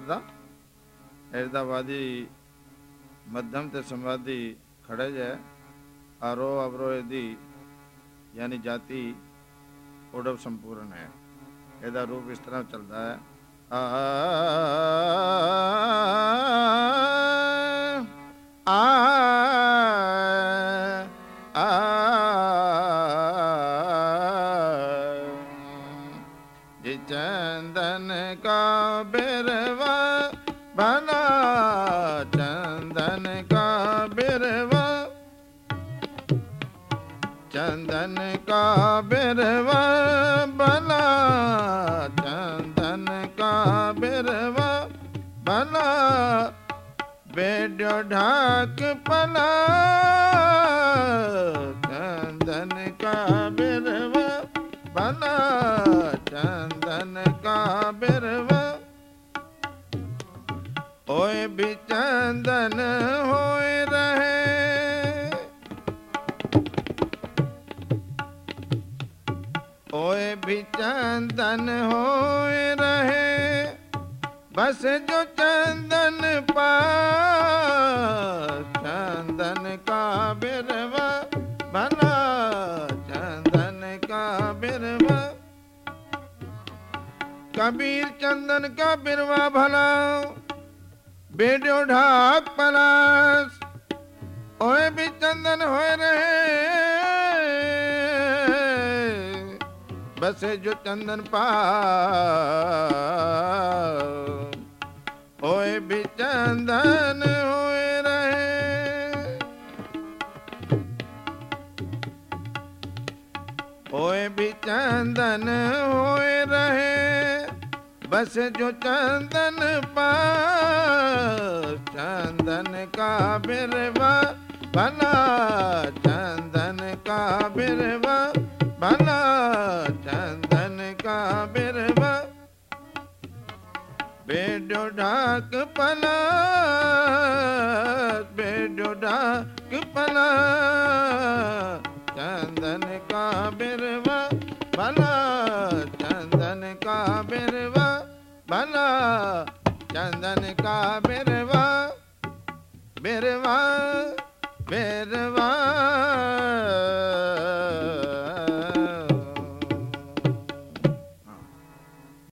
करदा। एरदाबादी मध्यम ते संवादी खड़े जै आरोह अवरोह दी यानी जाति उड़व संपूर्ण है। ਇਹਦਾ रूप इस तरह चलता है आ आ आ जी चंदन का बिरवा भला चंदन का बिरवा चंदन का बिरवा भला चंदन का बिरवा भला बेडो ढाक पला चंदन का बिरवा भला चंदन का बिरवा ओए भी चंदन होए रहे ओए भी चंदन होए रहे बस जो चंदन पास चंदन का बिरवा भला चंदन का बिरवा कबीर चंदन का बिरवा भला बेडो ढाक पलास ओए भी चंदन होए रहे बसे जो चंदन पास ओए भी चंदन होए रहे ओए भी चंदन होए रहे बस जो चंदन पास चंदन का बिरवा भला चंदन का बिरवा भला चंदन का बिरवा बेडो ढाक पला बेडो ढाक पला चंदन का बिरवा भला चंदन का बिरवा भला चंदन का बिरवा बिरवा बिरवा